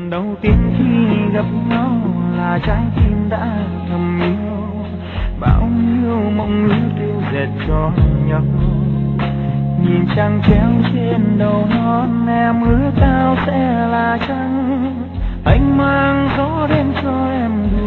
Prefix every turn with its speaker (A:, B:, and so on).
A: đầu tiên khi gặp nhau là trái tim đã thầm yêu, bao nhiêu mộng ước yêu dệt cho nhau. Nhìn trăng treo trên đầu non, em ước ao sẽ là trăng, anh mang gió đến cho em